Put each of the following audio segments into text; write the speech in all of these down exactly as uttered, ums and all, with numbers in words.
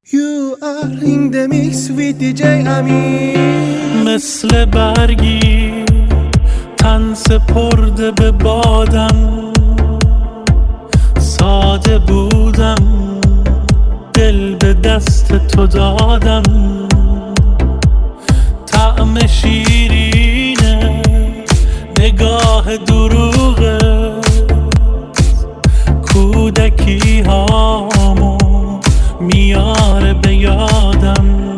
You are in the mix with دی جی امین. مثل برگی تن سپرده به بادم، ساده بودم دل به دست تو دادم. طعم شیرینه نگاه دروغه، کودکی هامو میاره به یادم.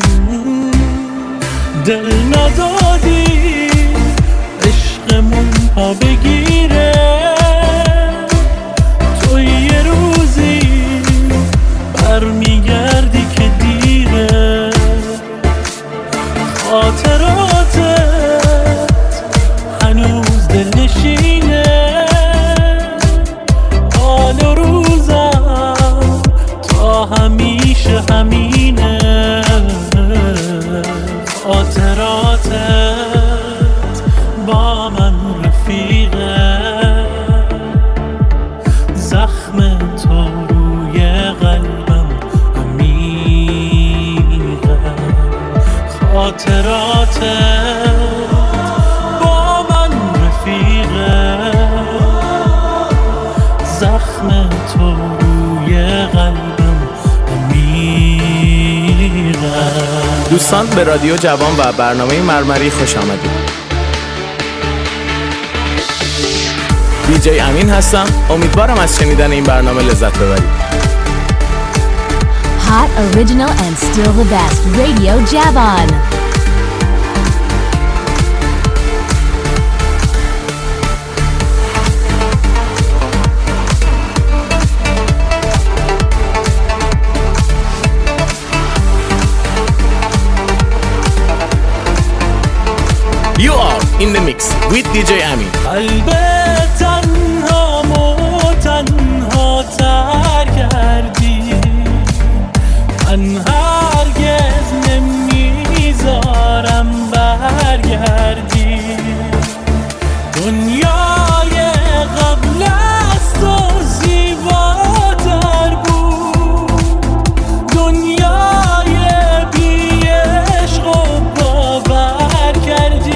دل ندادی عشقمون پا بگیره، تو یه روزی برمیگردی که دیره. خاطراتت هنوز دل نشینه، حال و روزم تا همیشه همینه. خاطراتت با من رفیقه، زخم تو روی قلبم عمیقه. خاطراتت با من رفیقه، زخم تو روی قلبم عمیقه. دوستان به رادیو جوان و برنامه مرمری خوش آمدید. دی جی امین هستم. امیدوارم از شنیدن این برنامه لذت ببرید. Hot, original and still the best. Radio Javan. You are in the mix with دی جی امین. قلب تنهامو تنها تر کردی، من هرگز نمیذارم برگردی. دنیای قبل از تو زیباتر بود، دنیای بی عشق و باور کردی.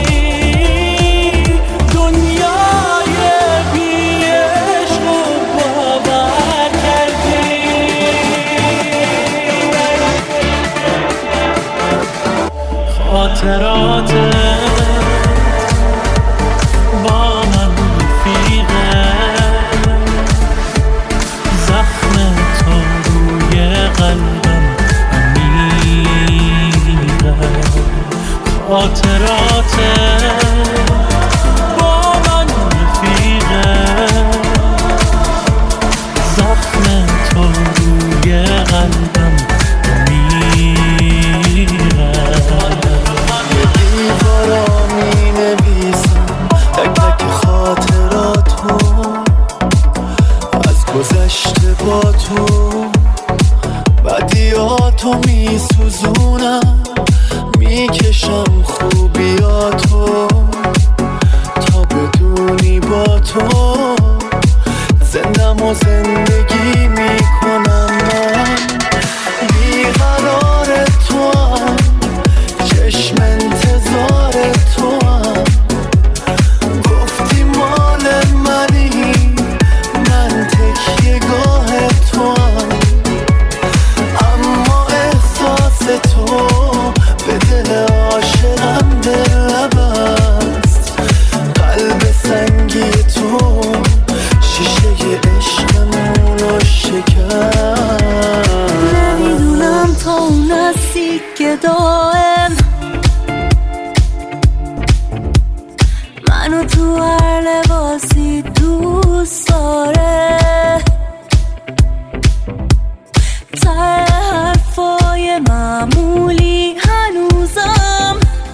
خاطراتت با من رفیقه، زخم تو روی قلبم عمیقه. خاطراتت با من رفیقه، زخم تو روی قلبم گذشته با تو، بدیاتو میسوزونم، میکشم خوبیاتو تا بدونی با تو زندم و زندگی میکنم. من بیقرار تو هم، چشم انتظار تو هم، گفتی مال منی، من تکیه گاه تو هم. اما احساس تو به دل عاشقم دل بست. قلب سنگی تو شیشه عشقمون رو شکست. نمیدونم تا اون هستی که دائم منو تو هر لباسی دوست داره. ته حرفای معمولی هنوزم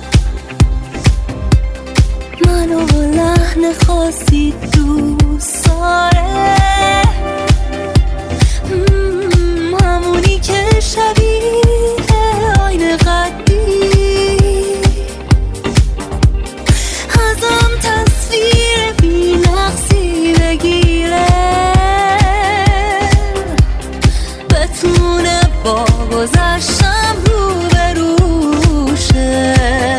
منو با لحن خاصی دوست داره. همونی که شبیه آینه قدی ازم تصویر بی نقصی بگیره، بتونه با گذشتم رو به روشه،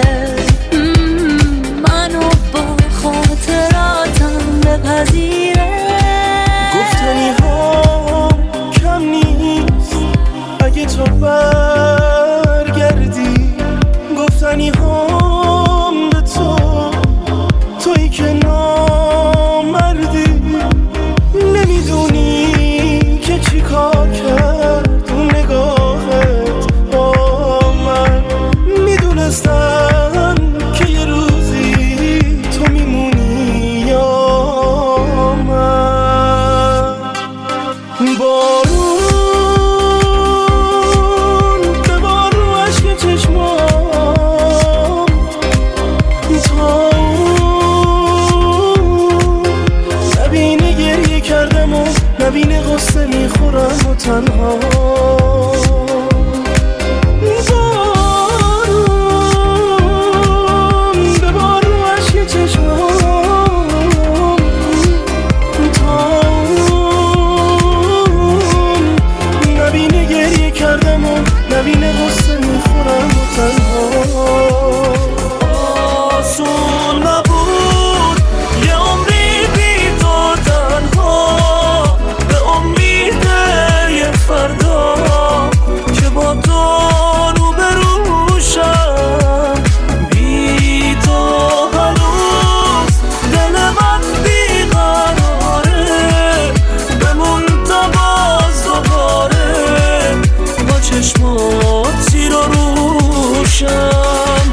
منو با خاطراتم بپذیره. گفتنی ها کم نیست اگه تو برگردی، گفتنی هام به تو، تویی که نامردی. نمیدونی که چی کار کرد اون نگاهت با من. میدونستم که یه روزی تو میمونی یا من. بارون به بارو عشق چشمام، تا نبینه گریه کردم و نبینه غصه میخورم و تنها. بارون به بارو عشق چشمام، تا نبینه گریه کردم و نبینه غصه میخورم و تنها. آسون نبود یه عمری بی تو تنها، به امید یه فردا که با تو روبروشم. بی تو هنوز دل من بیقراره، بمون تا باز دوباره با چشمات زیر و روشم.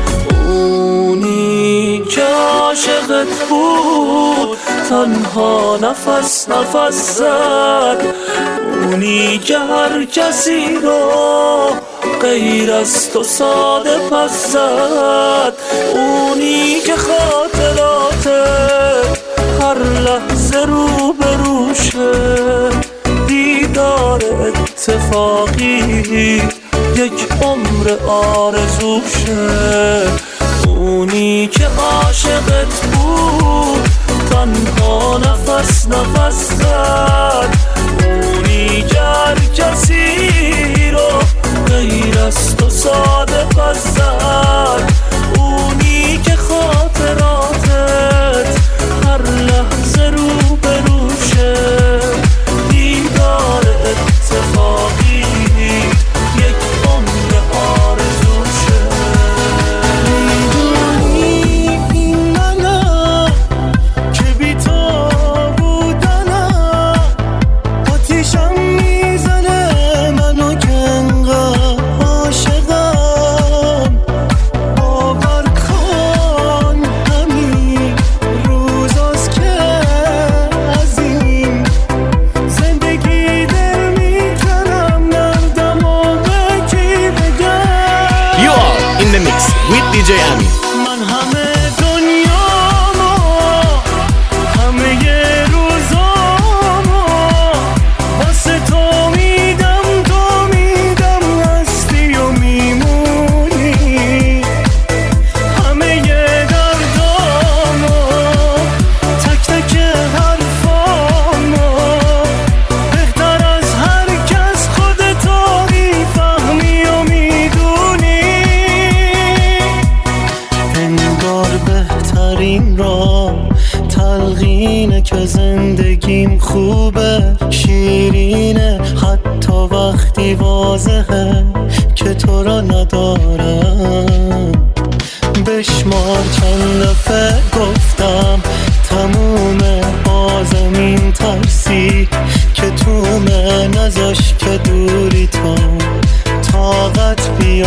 اونی که عاشقت بود تنها نفس نفس زد، اونی که هر کسی رو غیر از تو ساده پس زد، اونی که خاطراتت هر لحظه رو به روشه. دیدار اتفاقی یک عمر آرزوشه. اونی که عاشقت بود تنها نفس نفس زد، اونی که هر کسی رو غیر از تو ساده پس زد، اونی که خاطراتت هر لحظه رو به روشه. دیدار اتفاقی یک عمر آرزوشه. میدونی این منم که بی تو بودنم آتیشم میزنه منو که انقدر عاشقم. باور کن همین روزاست که از این زندگی دل میکنم، نردم و به کی بگم. You are in the mix with دی جی امین. من همه دنیامو، همه روزامو واسه تو میدم، تو میدم هستی و میمونی. همه دردامو، تک تک حرفامو، بهتر از هر کس خودتو میفهمی و میدونی. انگار بهترین راه تلقینه که زندگیم خوبه، شیرینه حتی وقتی واضحه که تو را ندارم. بشمار چند دفعه گفتم تمومه، بازم این ترسی که تومه نذاش که دوری تو طاقت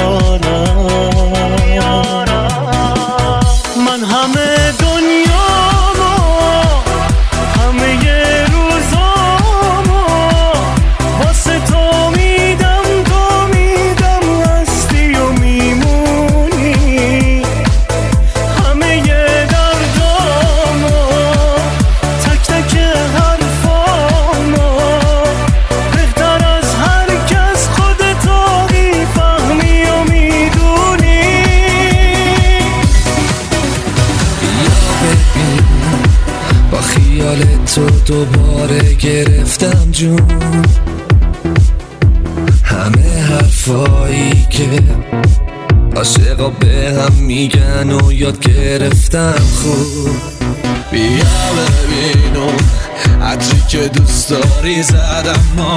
بیارم. من همه دنیامو، همه روزامو واسه تو میدم، تو میدم هستی و میمونی. همه دردامو، تک تک حرفامو، بهتر از هر کس خودتو میفهمی و میدونی. با خیال تو دوباره گرفتم جون، همه حرف حرفایی که عاشقا به هم میگن و یاد گرفتم خوب. بیا ببینم عطری که دوست داری زدم ما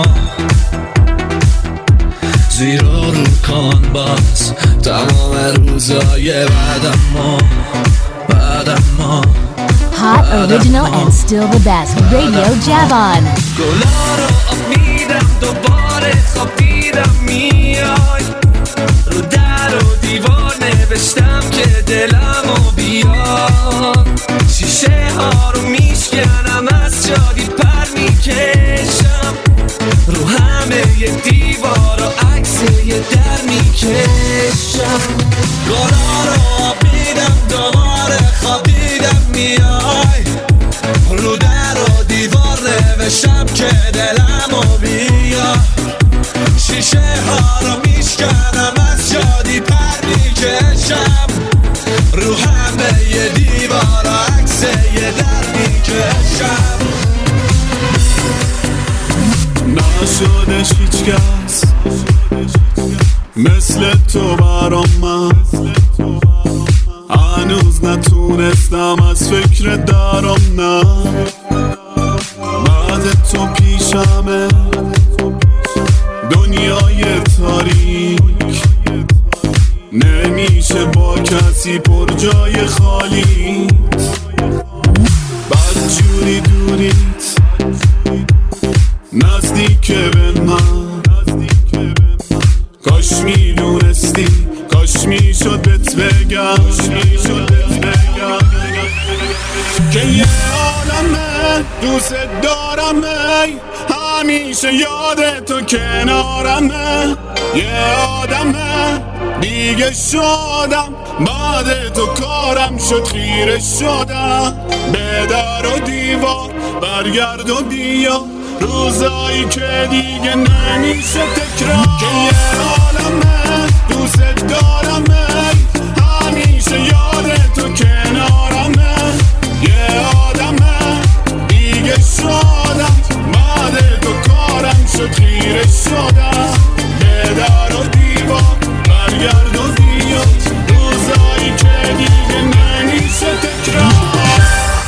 زیرا رو کن باز تمام روزای بعدم ما بعدم ما Hot, original, and still the best. Radio Javon. گلا رو آب میدم دوباره خوابیدم میای رو در و دیوار نوشتم که دلمو بیاد شیشه ها رو میشکنم از جادی پر میکشم رو همه ی دیوار و عکس یه در میکشم گلا رو آب میدم دوباره خوابیدم میای رو در و دیوار نوشتم که دلمو بیاد شیشه ها رو میشکنم از جادی پر میکشم رو همه ی دیوار و عکس یه در میکشم نشدش هیچ کس مثل تو برام من هنوز نتونستم از فکر درام نه بعد تو پیشمه دنیای تاریک نمیشه با کسی پر جای خالیت بد جوری دوریت نزدیک به من کاش میدونستی کاش میشد بهت بگم که یه آدمه دوست دارمه همیشه یاد تو کنارمه یه آدمه دیگه شدم بعد تو کارم شد خیره شدم به در و دیوار برگرد و بیا روزایی که دیگه نمیشه تکرار که یه عالمه دوست دارمه همیشه یاد تو کنارمه یه آدمه دیگه شدم بعد تو کارم شد خیره شدم به در و دیوار برگرد و بیا روزایی که دیگه نمیشه تکرار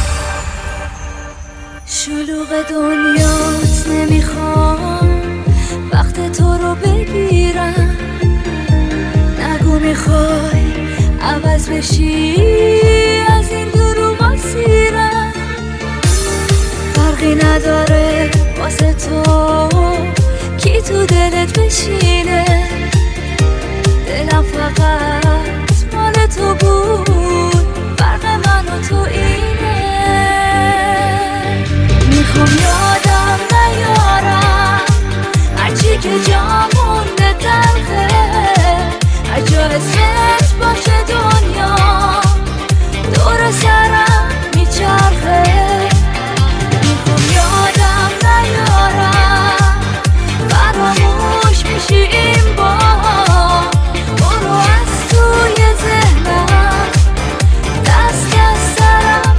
شلوغ دنیات نمیخوام وقت تو رو بگیرم نگو میخوای عوض بشی از این دروغا سیرم فرقی نداره واسه تو کی تو دلت بشینه دلم فقط مال تو بود فرق من و تو اینه میخوام یادم نیارم هرچی که جامونده تلخه هر جا اسمت باشه دنیا دور سرم میچرخه میخوام یادم نیارم فراموش میشی این بار برو از توی ذهنم دست از سرم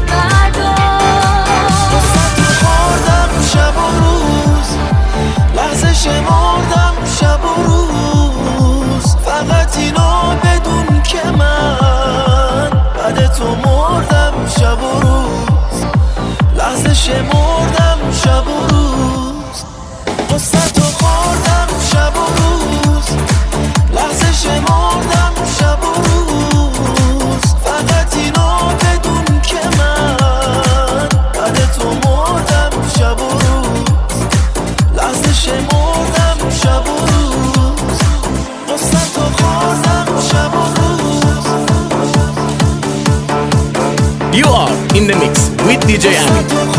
بردار شب و روز لحظه شمردم شب و روز فقط اینو بدون که من بعد تو مردم شب و روز لحظه شمردم شب و روز قصه تو خوردم شب و روز لحظه شمردم شب و روز فقط اینو بدون که من بعد تو مردم شب و روز لحظه شمردم شب و روز قصه تو خوردم شب و روز. You are in the mix with دی جی Amin.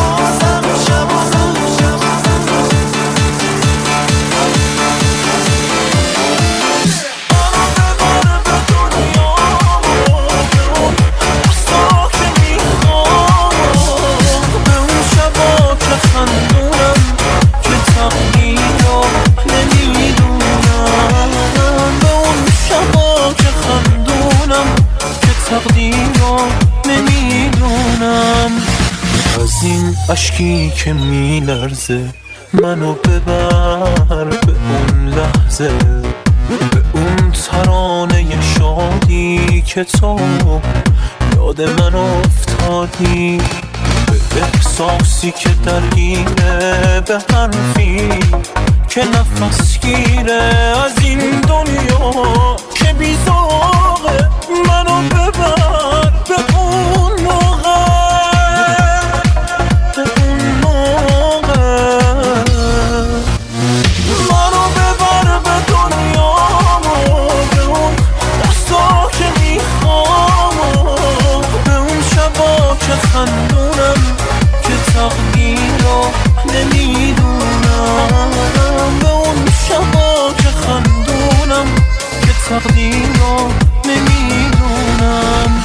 عشقی که میلرزه منو ببر به اون لحظه به اون ترانه شادی که تو یاد من افتادی، به احساسی که درگیره، به حرفی که نفس گیره از این دنیا که بیزاقه. منو ببر به اون موقع، به اون موقع منو ببر به دنیا، به اون دستا که میخوام، به اون شبا که خندونم که تقدیر رو نمیدونم، به اون شبا که خندونم که تقدیر رو نمیدونم.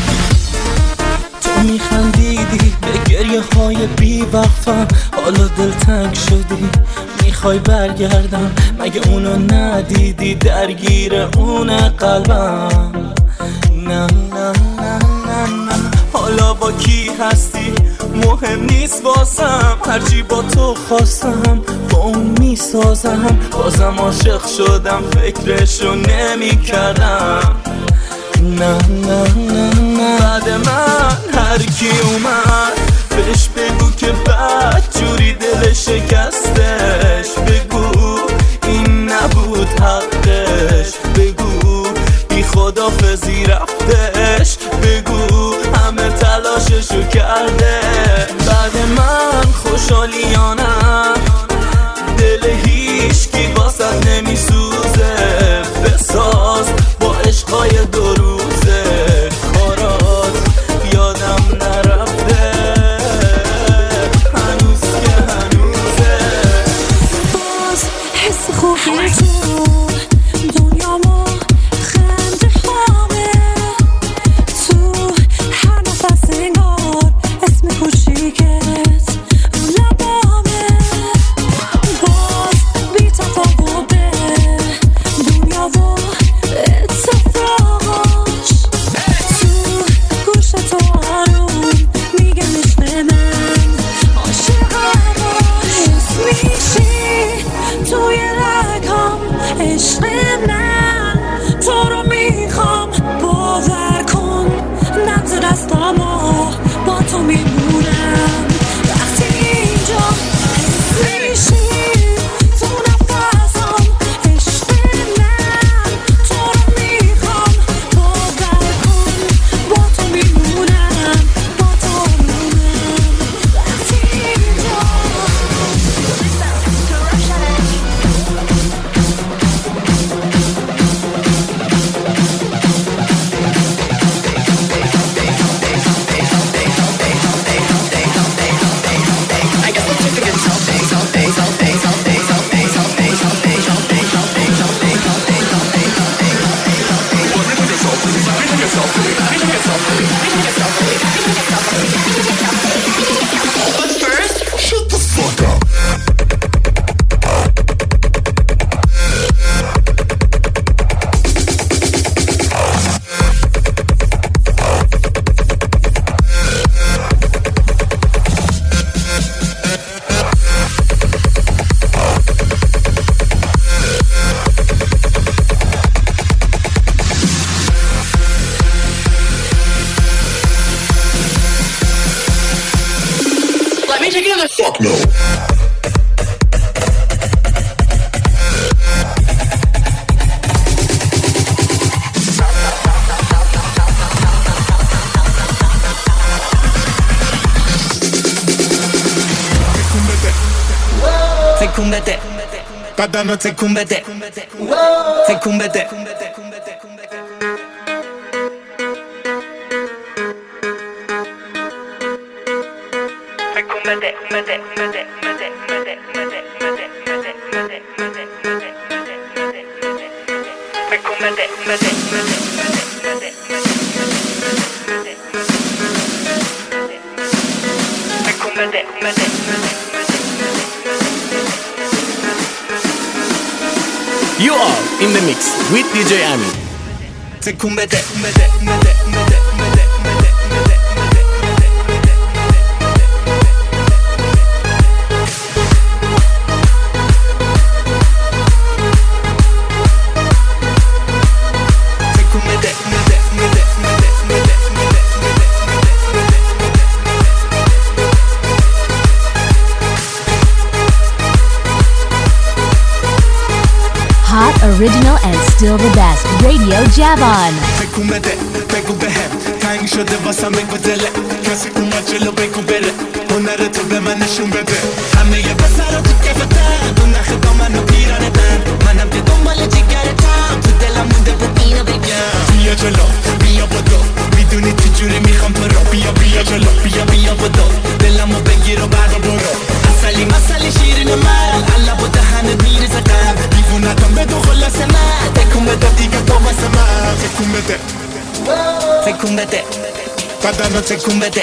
تو میخندیدی به گریه های بی وقفم، حالا دلتنگ شدی میخوای برگردم، مگه اونو ندیدی درگیر اون قلبم؟ نه نه نه نه نه. حالا با کی هستی مهم نیست واسم، هرچی با تو خواستم با اون میسازم. بازم عاشق شدم فکرشو نمی کردم. نه نه نه نه. بعد من هر کی اومد بهش بگو که بد جوری دل شکستش، بگو این نبود حقش، بگو بی خدافظی رفتش، بگو همه تلاششو کرده. بعد من خوشحالیانم دل هیچکی واسه نمیسوزه، بساز با عشقای دو روزه، کارات یادم نرفته هنوز که هنوزه. باز حس خوبی تو دنیا ما خنده هامه، تو هر نفس انگار اسم کوچیکت رو لبامه. باز بی تفاوته دنیا و اتفاقاش، تو گوش تو آروم میگه مثل من عاشقم، حس میشی توی رگام عشق من، تو رو میخوام باور کن، نبض دستامو با تو میمونم وقتی اینجا حس میشی تو نفسم عشق من، تو رو میخوام باور کن، با تو میمونم با تو میمونم وقتی اینجا. Fuck no. تکون بده بدنو تکون بده، تکون بده You are in the mix with دی جی Amin. تکون بده بده بده بده still the best. Radio Javon. تکون بده بگو بهم تنگ شده واسم بگو دله کسی اومد جلو بگو بره هنر تو به من نشون بده همه یه بسر تو کفتن اون نخه با منو پیرانه دن منم که دنبال جگرتم تو دلم مونده بود اینو بگم بیا جلو بیا بدو میدونی چجوری میخوام تو رو بیا بیا جلو بیا بیا بدو دلمو بگیر و برا برو اصلی مسئله شیرین من علب و دهنت میریزه قلب دیوونتم بدو خلاص من تکون بده دیگه تو واسه من تکون بده تکون بده بدن رو تکون بده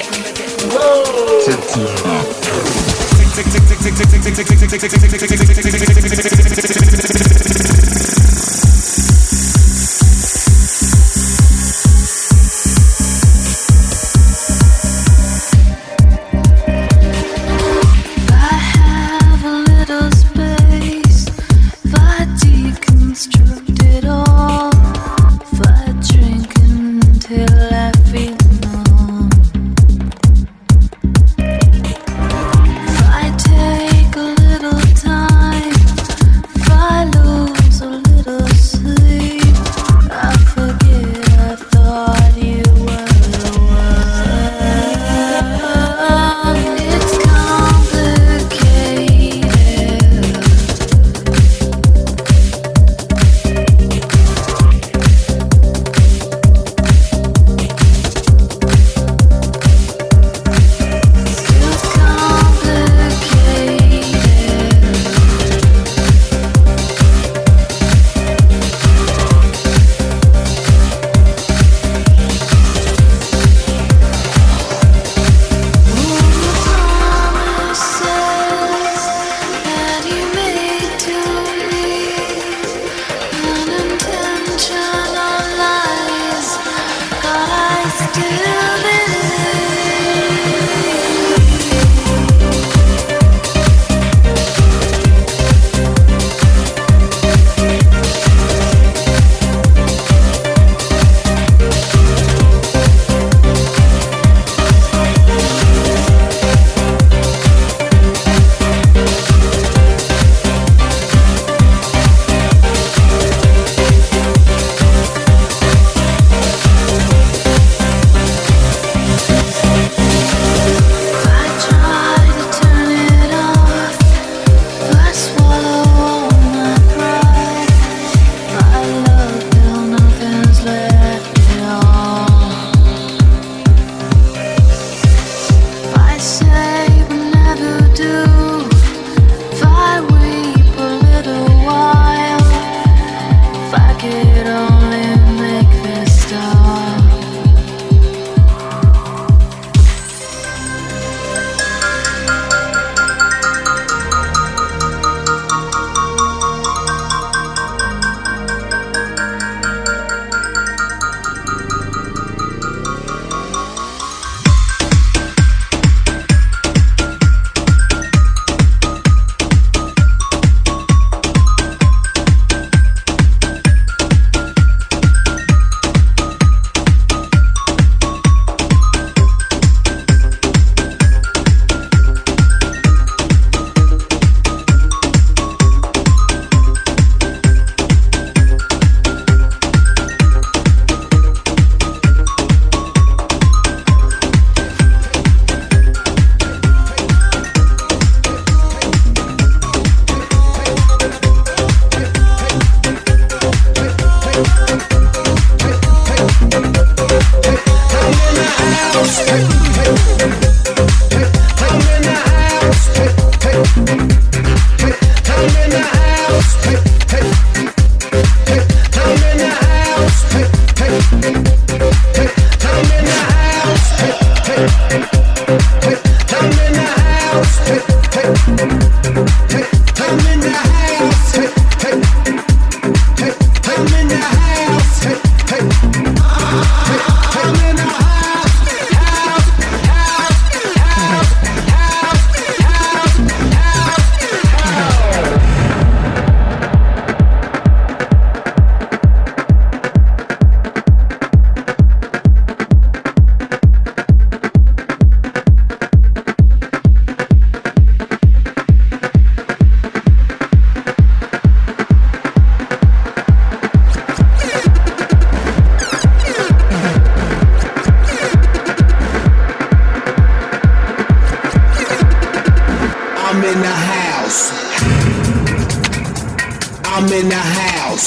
in the house.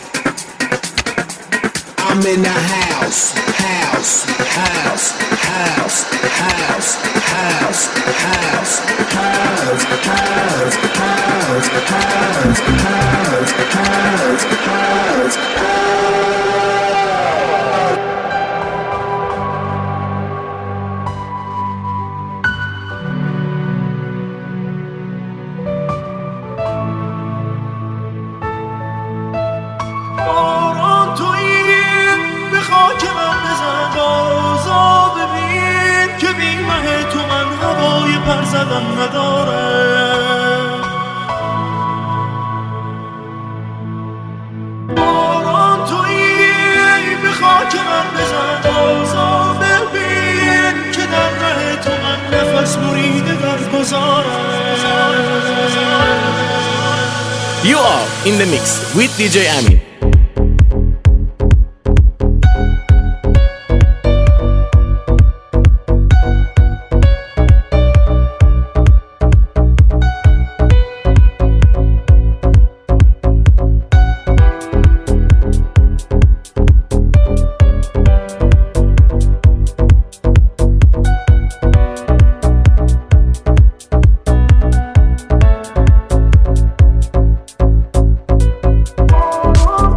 I'm in the house, house, house, house, house, house, house, house, house, house, house, house, house, house, house. زدن نداره باران تویی به خاک من بزن بازا ببین که در ره تو من نفس بریده در گذارم. You are in the mix with دی جی امین. Oh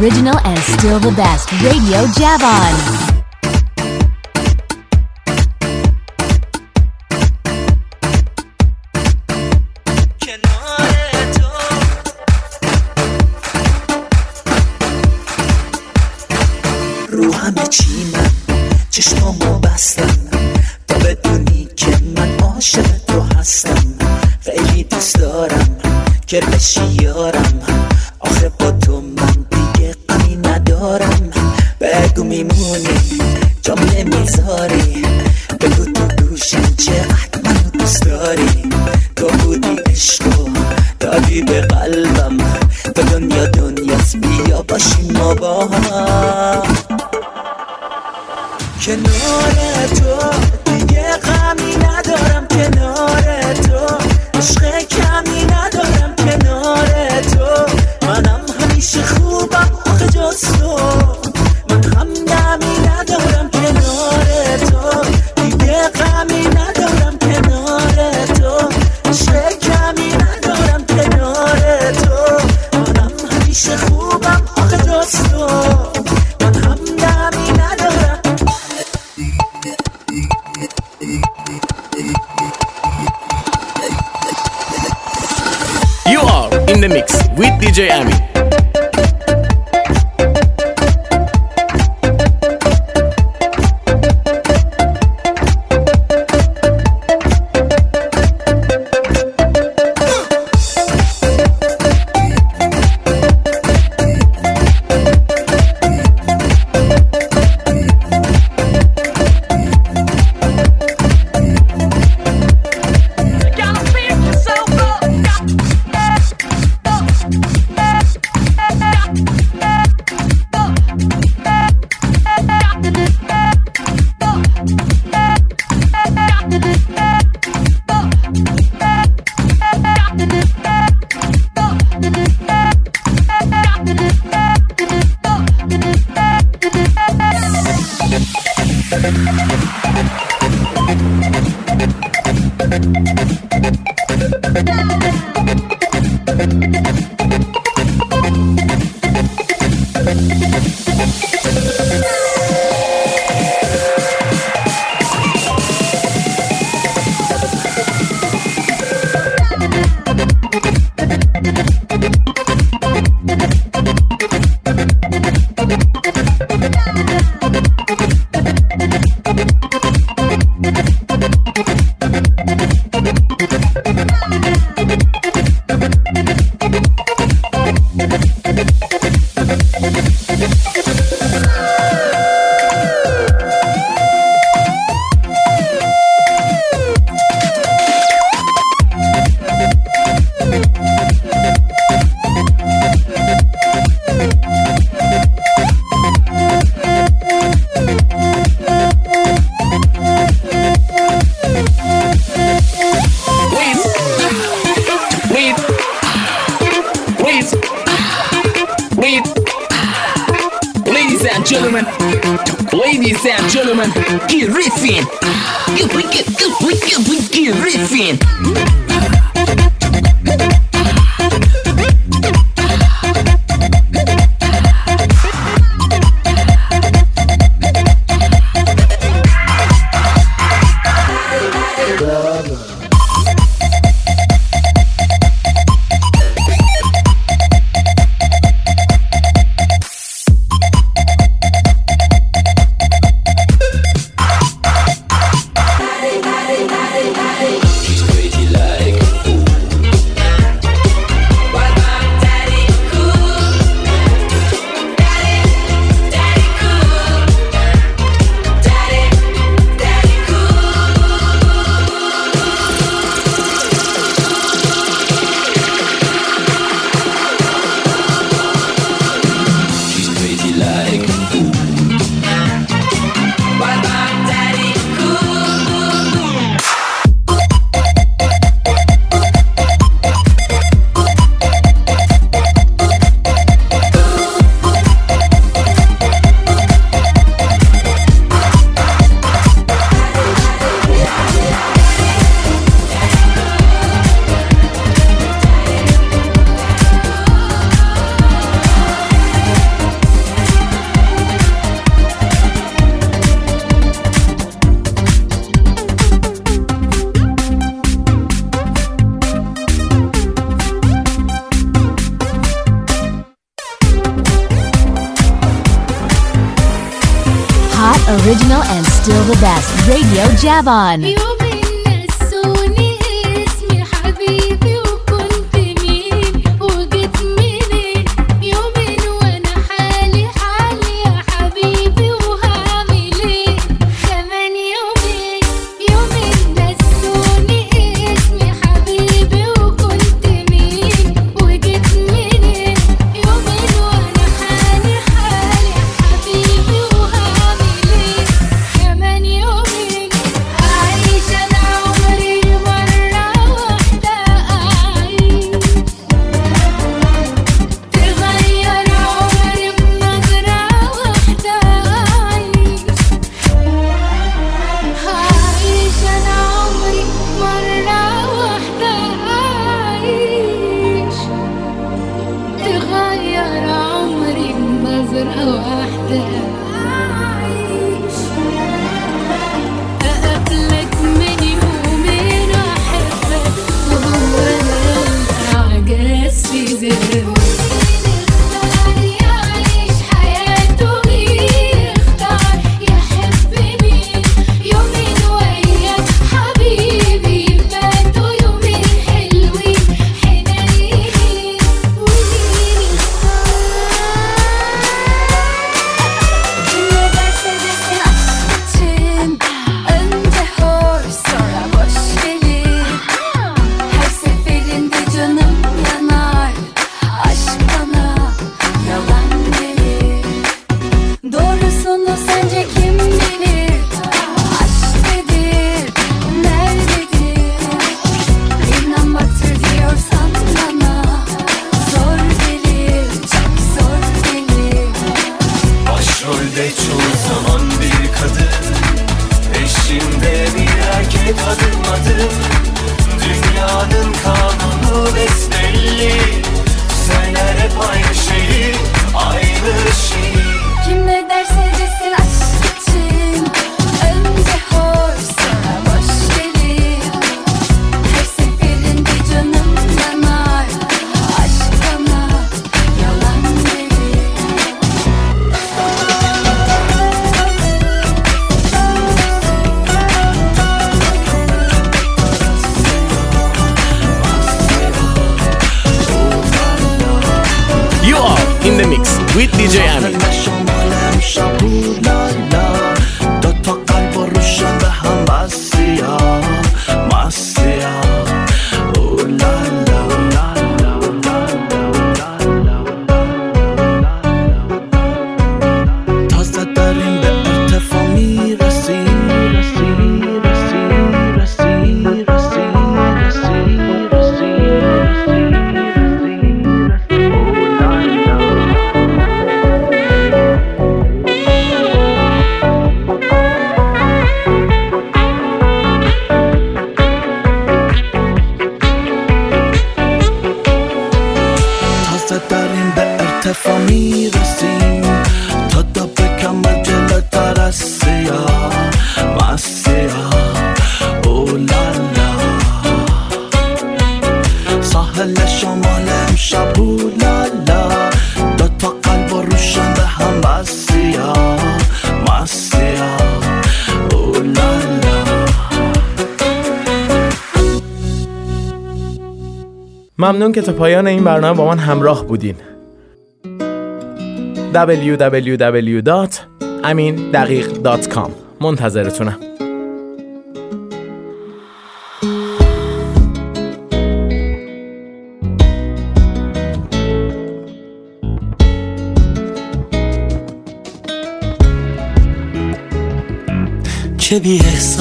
original and still the best. Radio Javon. رو همه چی من چشمامو بستم تا بدونی که من عاشق تو هستم. خیلی دوست دارم که بشی یارم، آخه با تو من دیگه غمی ندارم. بگو میمونی جام نمیذاری، بگو تو گوشم چقدر منو دوست داری. تو بودی عشقو دادی به قلبم، تو دنیا دنیاست بیا باشیم ما با هم. کنار تو دیگه غمی ندارم، کنار تو عشق کمی ندارم، کنار تو منم همیشه خوبم آخه جز تو. من هم دمی ندارم کنار تو، دیگه غمی ندارم کنار تو، عشق کمی ندارم کنار تو. منم همیشه خوبم آخه جز تو، من هم دمی ندارم. You are in the mix with D J Amin. Ladies and gentlemen, get riffing. Get, get, get, get, get riffing. She's crazy like still the best. Radio Javon. with دی جی امین. دو تا قلب روشن به هم مسیا مسیا اولا لا تازه داریم به ارتفاع میرسیم رسیم رسیم رسیم رسیم داریم به ارتفاع میرسیم تا دا بکم جلوتر از سیاه مسیح اولالا ساحل شمال امشب اولالا دو تا قلب روشن به هم مسیح مسیح اولالا. ممنون که تا پایان این برنامه با من همراه بودین. دبلیو دبلیو دبلیو دات امین دقیق دات کام منتظرتونم. چه بی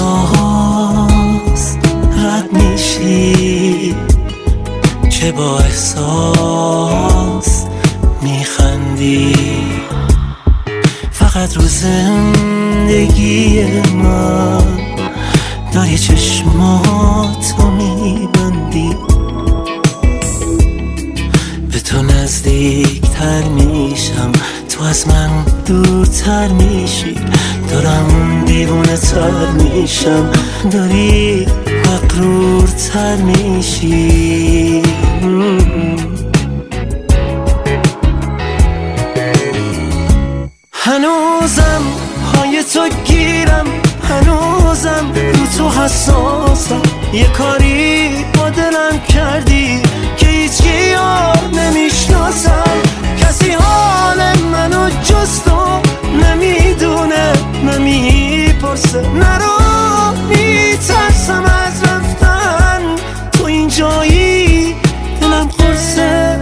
احساس رد میشی، چه با احساس میخندی، فقط رو زندگی من داری چشماتو میبندی، به تو نزدیکتر میشم، تو از من دورتر میشی، دارم دیوونه تر میشم، داری مغرورتر میشی. هنوزم پای تو گیرم، حساسم. یه کاری با دلم کردی که هیچکی یار نمیشناسم. کسی حال منو جز تو نمیدونه نمیپرسه. نرو میترسم از رفتن، تو اینجایی دلم قرصه.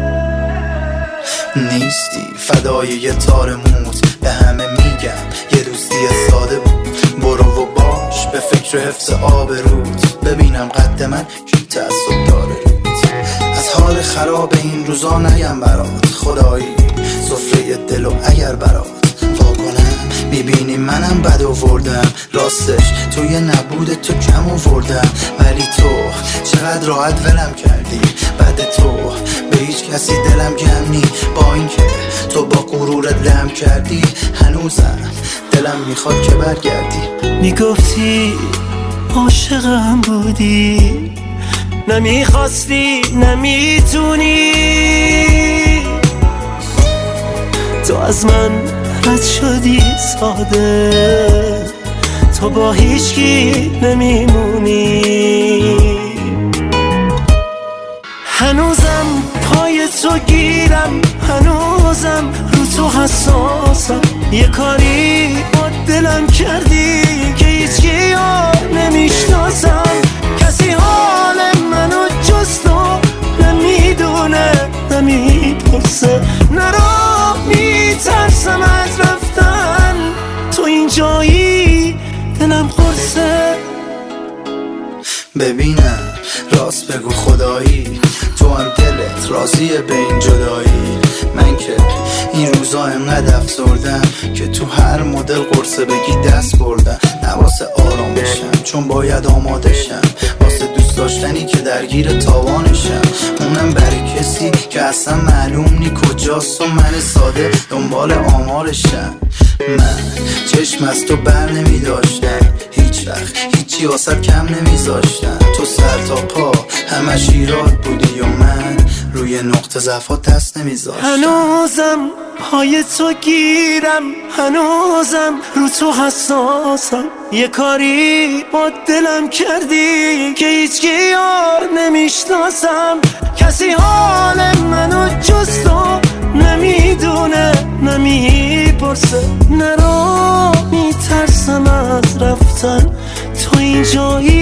نیستی فدای یه تار موت، به همه میگم یه دوستی ساده بود. برو و باش به فکر حفظ آبروت، ببینم قد من کی تعصب داره روت. از حال خراب این روزا نگم برات، خدایی سفره دل و اگر برات وا کنم میبینی منم بد آوردم. راستش توی نبود تو کم آوردم، ولی تو چقدر راحت ولم کردی. بعد تو به هیچ کسی دلم گم نی، با اینکه تو با غرورت لم کردی هنوزم دلم میخواد که برگردی. میگفتی عاشقم بودی، نمیخواستی نمیتونی، تو از من رد شدی ساده، تو با هیچکی نمیمونی. هنوزم پای تو گیرم، هنوزم رو تو حساسم. یه کاری با دلم کردی که هیچکی یار نمیشناسم. کسی حال منو جز تو نمیدونه نمیپرسه. نرو میترسم از رفتن، تو اینجایی دلم قرصه. ببینم راست بگو خدایی، تو هم دلت راضیه به این جدایی. من که این روزا انقدر افسردم که تو هر مدل قرصه بگی دست بردم. نواسه آرام بشم چون باید آماده شم، واسه دوست داشتنی که درگیر تاوانشم. اونم برای کسی که اصلا معلوم نی کجاست و من ساده دنبال آمارشم. من چشم از تو بر نمی داشتم، هیچ وقت هیچی واسه کم نمیذاشتم. تو سر تا پا همش ایراد بودی و من روی نقطه ضعفات دست نمیذاشتم. هنوزم پای تو گیرم، هنوزم رو تو حساسم. یه کاری با دلم کردی که هیچکی یار نمیشناسم. کسی حال منو جز تو نمیدونه نمیپرسه. نرو میترسم از رفتن، تو اینجایی